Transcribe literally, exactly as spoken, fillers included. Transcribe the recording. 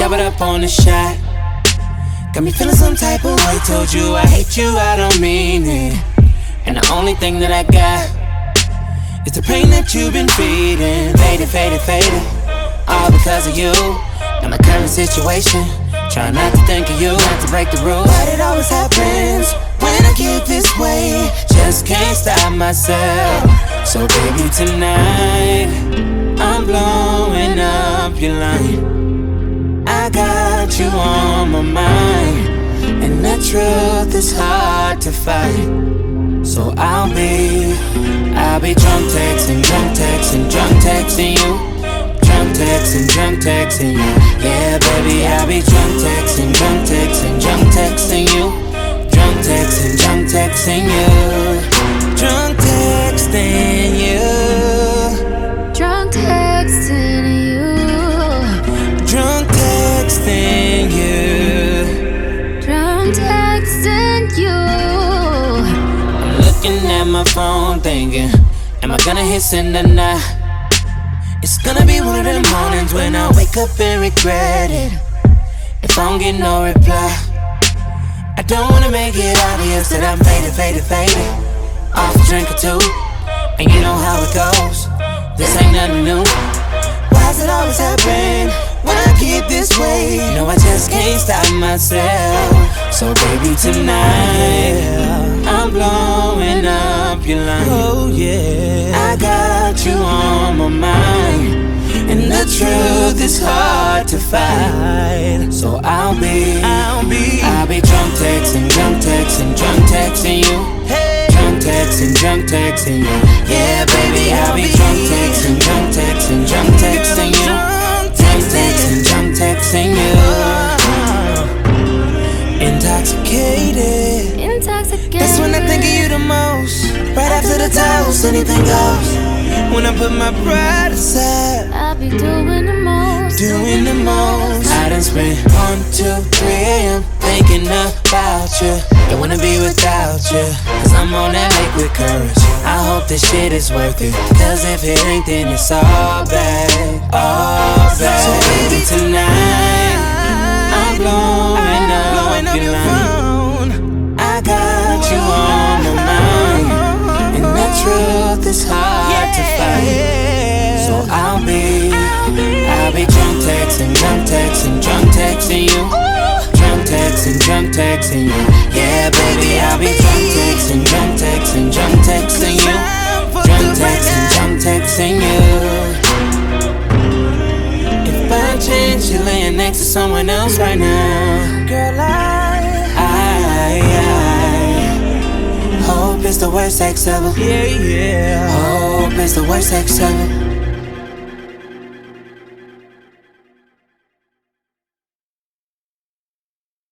Showered up on the shot. Got me feeling some type of way. Told you I hate you, I don't mean it. And the only thing that I got is the pain that you've been feeding. Faded, faded, faded, all because of you. And my current situation, try not to think of you, not to break the rules. But it always happens when I get this way. Just can't stop myself. So baby, tonight I'm blowing up your line. I got you on my mind, and the truth is hard to fight. So I'll be, I'll be drunk texting, drunk texting, drunk texting you. Drunk texting, drunk texting you. Yeah, baby, I'll be drunk texting, drunk texting, drunk texting you. Drunk texting, drunk texting you. Drunk texting you. Drunk texting you. Drunk texting you. Drunk texting you. I'm looking at my phone thinking, am I gonna hit send tonight? It's gonna be one of them mornings when I wake up and regret it if I don't get no reply. I don't wanna make it obvious that I'm faded, faded, faded off a drink or two, and you know how it goes. This ain't nothing new. Why's it always happen when I get this way? No, I just can't stop myself. So baby, tonight I'm blowing up your line. Oh yeah, I got you on my mind, and the truth is hard to fight. So I'll be, I'll be, I'll be drunk texting, drunk texting, drunk texting you. Hey, drunk texting, drunk texting you. Yeah, baby, I'll be drunk texting, drunk texting, drunk texting you. Drunk texting, drunk texting you. Intoxicated. Intoxicated. That's when I think of you the most. Right after the toast, anything goes. When I put my pride aside, I'll be doing the most. Doing the most. I done spent one, two, three a m thinking about you. Don't wanna be without you, cause I'm on that liquid courage. I hope this shit is worth it, cause if it ain't, then it's all bad, all bad. So baby, tonight I'm blowing up your line. I got you on my mind, and the truth is hard to fight. So I'll be, I'll be drunk texting, drunk texting, drunk texting you. Drunk texting, drunk texting you. Yeah, baby, I'll be drunk texting, drunk texting, drunk texting you. Drunk texting, drunk texting you. If by chance you're laying next to someone else right now, girl, I, I, I hope it's the worst sex ever. Yeah, yeah. Hope it's the worst sex ever.